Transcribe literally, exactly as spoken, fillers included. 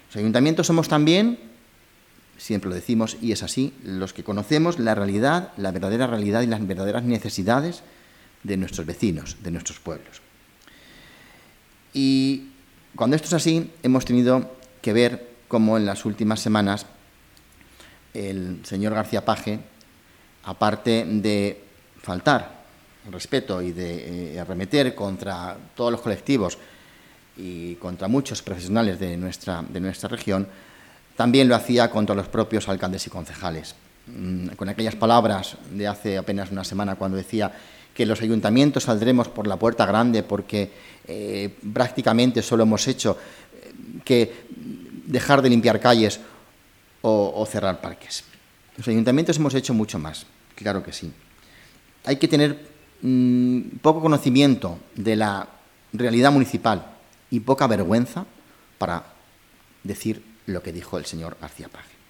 Los ayuntamientos somos también, siempre lo decimos y es así, los que conocemos la realidad, la verdadera realidad y las verdaderas necesidades de nuestros vecinos, de nuestros pueblos. Y cuando esto es así, hemos tenido que ver cómo en las últimas semanas el señor García Page, aparte de faltar respeto y de eh, arremeter contra todos los colectivos y contra muchos profesionales de nuestra, de nuestra región, también lo hacía contra los propios alcaldes y concejales. Mm, con aquellas palabras de hace apenas una semana cuando decía que los ayuntamientos saldremos por la puerta grande porque eh, prácticamente solo hemos hecho eh, que dejar de limpiar calles o, o cerrar parques. Los ayuntamientos hemos hecho mucho más, claro que sí. Hay que tener mmm, poco conocimiento de la realidad municipal y poca vergüenza para decir lo que dijo el señor García Page.